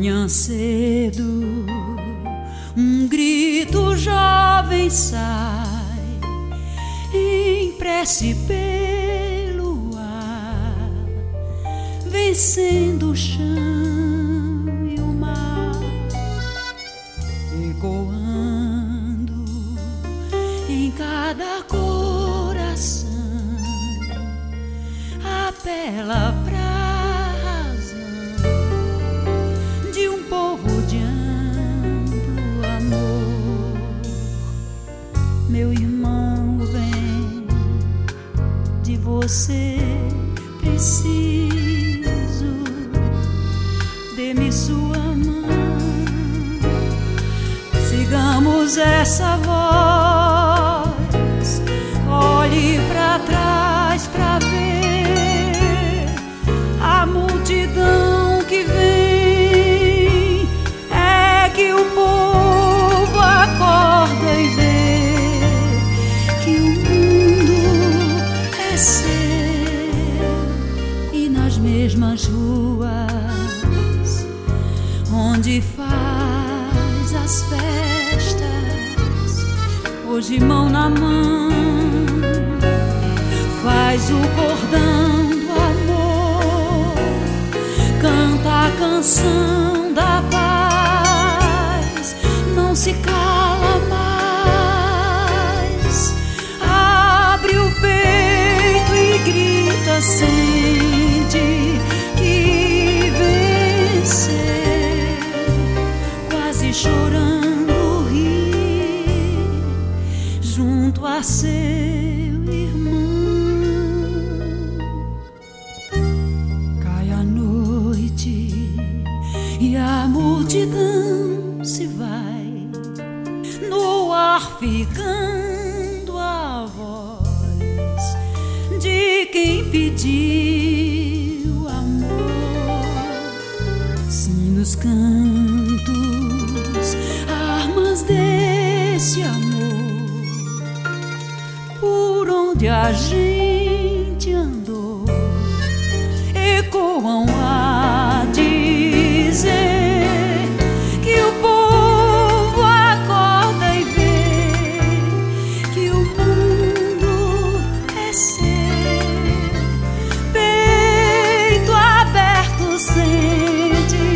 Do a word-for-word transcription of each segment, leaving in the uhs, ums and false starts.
manhã cedo, um grito jovem sai em prece pelo ar, vencendo o chão e o mar, ecoando em cada coração, apela pra meu irmão, vem, de você preciso, dê-me sua mão, sigamos essa voz, olhe pra trás pra ver a multidão que vem, é que o povo acorda e vê mesmas ruas onde faz as festas, hoje mão na mão faz o cordão do amor, canta a canção da paz, não se cala mais, abre o peito e grita sente que venceu, quase chorando ri junto a seu irmão. Cai a noite e a multidão se vai, no ar ficando a voz de quem pediu nos cantos, armas desse amor, por onde a gente andou, ecoam a dizer que o povo acorda e vê que o mundo é seu, peito aberto sente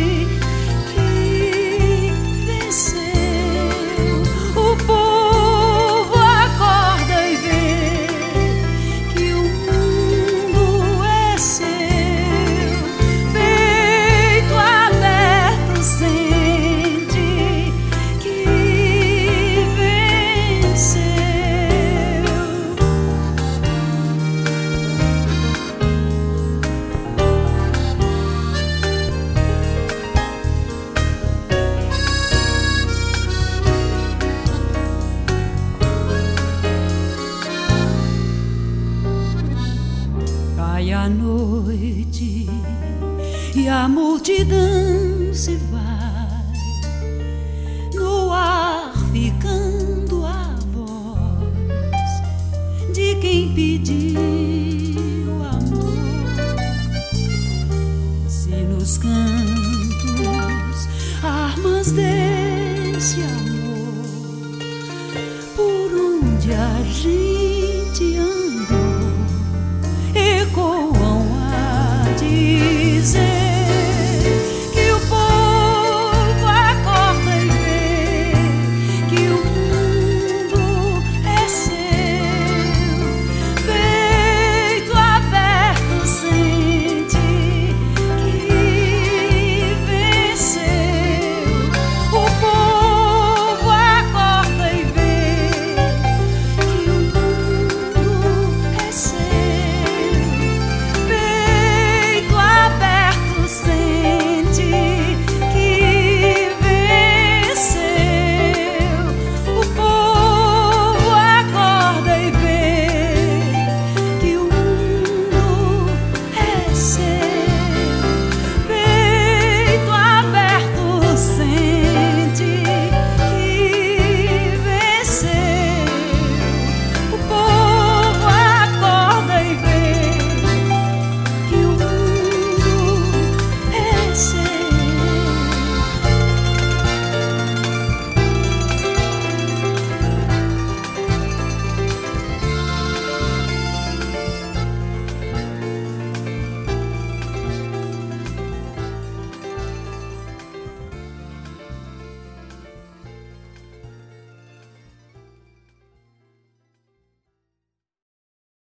a noite e a multidão se vai, no ar ficando a voz de quem pediu amor, se nos canta